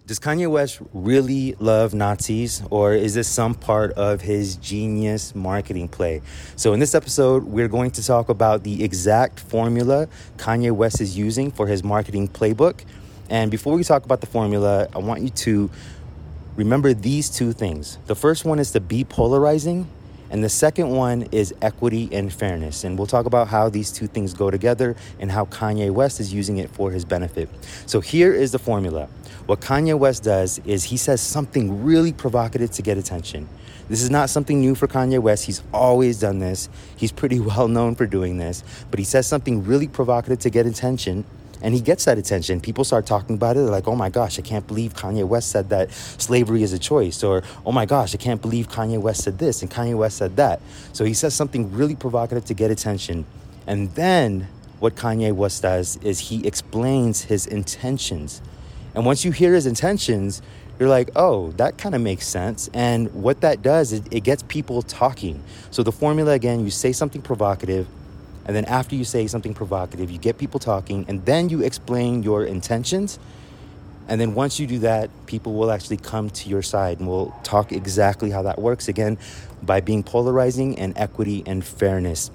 Does Kanye West really love Nazis, or is this some part of his genius marketing play? So in this episode, we're going to talk about the exact formula Kanye West is using for his marketing playbook. And before we talk about the formula, I want you to remember these two things. The first one is to be polarizing, and the second one is equity and fairness. And we'll talk about how these two things go together and how Kanye West is using it for his benefit. So here is the formula. What Kanye West does is he says something really provocative to get attention. This is not something new for Kanye West. He's always done this. He's pretty well known for doing this. But he says something really provocative to get attention, and he gets that attention. People start talking about it. They're like, oh my gosh, I can't believe Kanye West said that slavery is a choice. Or, oh my gosh, I can't believe Kanye West said this and Kanye West said that. So he says something really provocative to get attention. And then what Kanye West does is he explains his intentions. And once you hear his intentions, you're like, oh, that kind of makes sense. And what that does is it gets people talking. So the formula, again, you say something provocative, and then after you say something provocative, you get people talking, and then you explain your intentions. And then once you do that, people will actually come to your side, and we'll talk exactly how that works, again, by being polarizing and equity and fairness.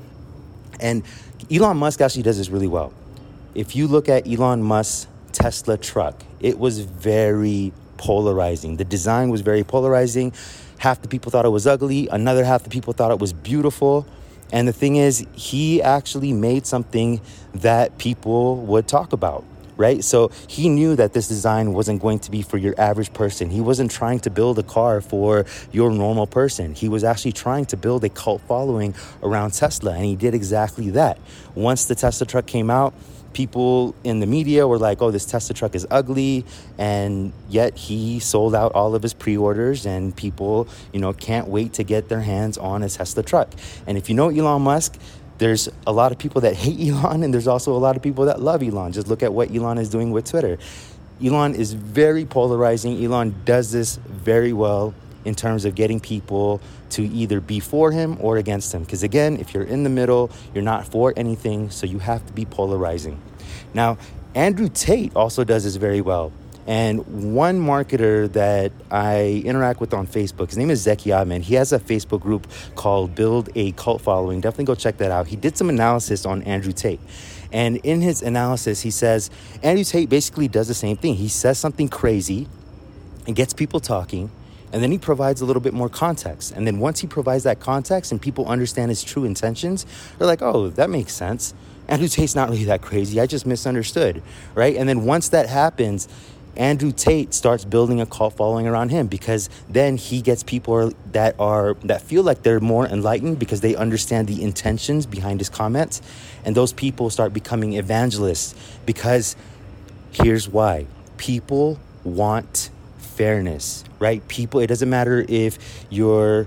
And Elon Musk actually does this really well. If you look at Elon Musk's Tesla truck, it was very polarizing. The design was very polarizing. Half the people thought it was ugly. Another half the people thought it was beautiful. And the thing is, he actually made something that people would talk about, right? So he knew that this design wasn't going to be for your average person. He wasn't trying to build a car for your normal person. He was actually trying to build a cult following around Tesla, and he did exactly that. Once the Tesla truck came out, people in the media were like, oh, this Tesla truck is ugly. And yet he sold out all of his pre-orders, and people, can't wait to get their hands on a Tesla truck. And if you know Elon Musk, there's a lot of people that hate Elon, and there's also a lot of people that love Elon. Just look at what Elon is doing with Twitter. Elon is very polarizing. Elon does this very well in terms of getting people to either be for him or against him. Because again, if you're in the middle, you're not for anything, so you have to be polarizing. Now, Andrew Tate also does this very well. And one marketer that I interact with on Facebook, his name is Zeki Ahmed. He has a Facebook group called Build a Cult Following. Definitely go check that out. He did some analysis on Andrew Tate. And in his analysis, he says Andrew Tate basically does the same thing. He says something crazy and gets people talking, and then he provides a little bit more context. And then once he provides that context and people understand his true intentions, they're like, oh, that makes sense. Andrew Tate's not really that crazy. I just misunderstood, right? And then once that happens, Andrew Tate starts building a cult following around him, because then he gets people that feel like they're more enlightened because they understand the intentions behind his comments. And those people start becoming evangelists, because here's why. People want fairness, right? People, it doesn't matter if you're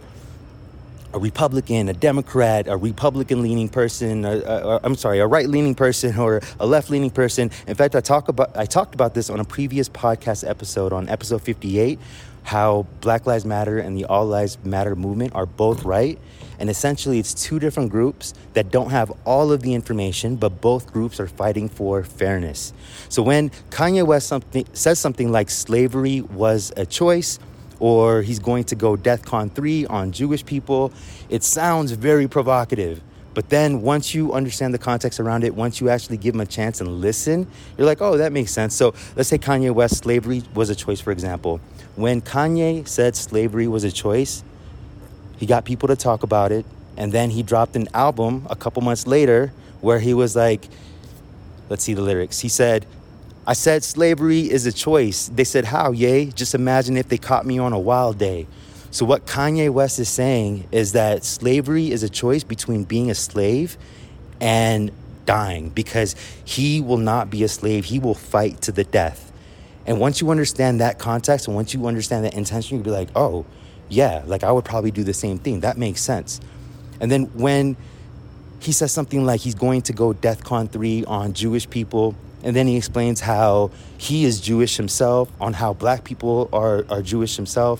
a Republican, a Democrat, a Republican-leaning person, a right-leaning person or a left-leaning person. In fact, I talked about this on a previous podcast episode, on episode 58, how Black Lives Matter and the All Lives Matter movement are both right. And essentially, it's two different groups that don't have all of the information, but both groups are fighting for fairness. So when Kanye West says something like slavery was a choice, or he's going to go DEFCON 3 on Jewish people, it sounds very provocative. But then once you understand the context around it, once you actually give him a chance and listen, you're like, oh, that makes sense. So let's say Kanye West, slavery was a choice, for example. When Kanye said slavery was a choice, he got people to talk about it. And then he dropped an album a couple months later where he was like, let's see the lyrics. He said, I said slavery is a choice. They said, how, yay? Just imagine if they caught me on a wild day. So what Kanye West is saying is that slavery is a choice between being a slave and dying, because he will not be a slave. He will fight to the death. And once you understand that context, and once you understand that intention, you'll be like, oh, yeah, like I would probably do the same thing. That makes sense. And then when he says something like he's going to go DEFCON 3 on Jewish people, and then he explains how he is Jewish himself, on how black people are Jewish himself,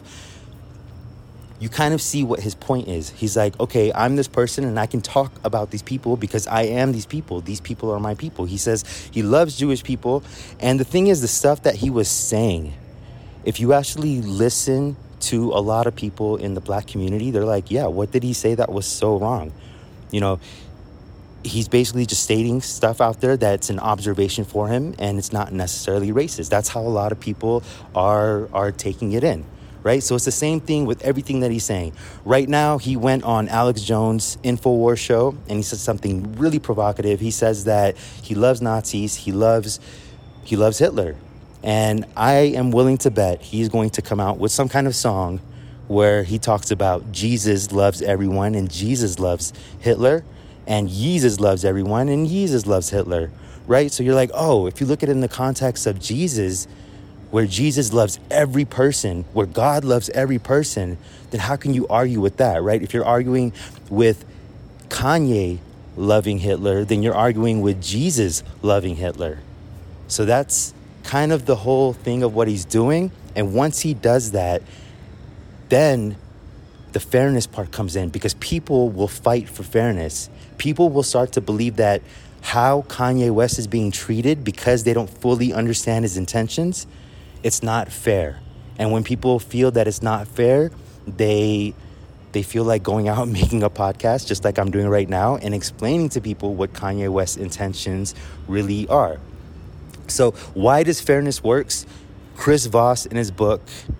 you kind of see what his point is. He's like, okay, I'm this person and I can talk about these people because I am these people. These people are my people. He says he loves Jewish people. And the thing is, the stuff that he was saying, if you actually listen to a lot of people in the Black community, they're like, yeah, what did he say that was so wrong? You know, he's basically just stating stuff out there that's an observation for him, and it's not necessarily racist. That's how a lot of people are taking it in, right? So it's the same thing with everything that he's saying. Right now, he went on Alex Jones' InfoWars show, and he said something really provocative. He says that he loves Nazis, he loves Hitler. And I am willing to bet he's going to come out with some kind of song where he talks about Jesus loves everyone and Jesus loves Hitler, and Jesus loves everyone and Jesus loves Hitler, right? So you're like, oh, if you look at it in the context of Jesus, where Jesus loves every person, where God loves every person, then how can you argue with that, right? If you're arguing with Kanye loving Hitler, then you're arguing with Jesus loving Hitler. So that's kind of the whole thing of what he's doing. And once he does that, then the fairness part comes in, because people will fight for fairness. People will start to believe that how Kanye West is being treated, because they don't fully understand his intentions, it's not fair. And when people feel that it's not fair, they feel like going out and making a podcast, just like I'm doing right now, and explaining to people what Kanye West's intentions really are. So why does fairness works? Chris Voss, in his book,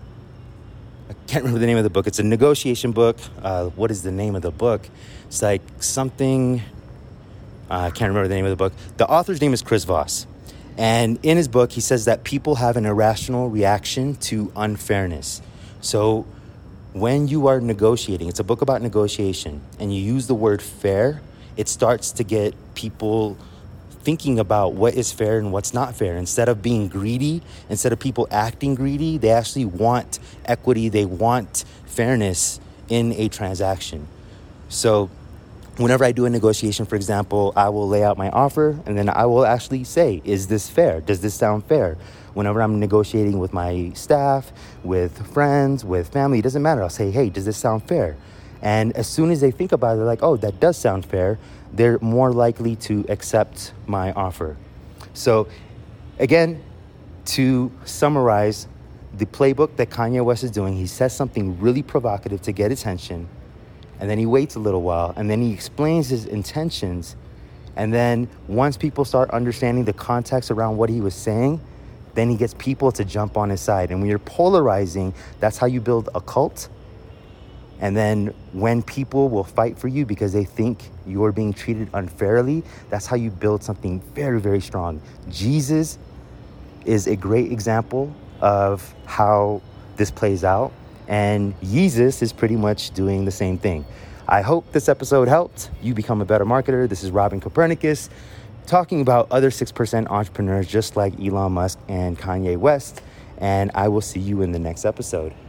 I can't remember the name of the book. It's a negotiation book. What is the name of the book? It's like something, I can't remember the name of the book. The author's name is Chris Voss. And in his book, he says that people have an irrational reaction to unfairness. So when you are negotiating, it's a book about negotiation, and you use the word fair, it starts to get people thinking about what is fair and what's not fair. Instead of being greedy, instead of people acting greedy, they actually want equity, they want fairness in a transaction. So whenever I do a negotiation, for example, I will lay out my offer, and then I will actually say, is this fair? Does this sound fair? Whenever I'm negotiating with my staff, with friends, with family, it doesn't matter. I'll say, hey, does this sound fair? And as soon as they think about it, they're like, oh, that does sound fair, they're more likely to accept my offer. So again, to summarize the playbook that Kanye West is doing, he says something really provocative to get attention, and then he waits a little while, and then he explains his intentions. And then once people start understanding the context around what he was saying, then he gets people to jump on his side. And when you're polarizing, that's how you build a cult. And then when people will fight for you because they think you're being treated unfairly, that's how you build something very, very strong. Jesus is a great example of how this plays out. And Jesus is pretty much doing the same thing. I hope this episode helped you become a better marketer. This is Robin Copernicus talking about other 6% entrepreneurs just like Elon Musk and Kanye West. And I will see you in the next episode.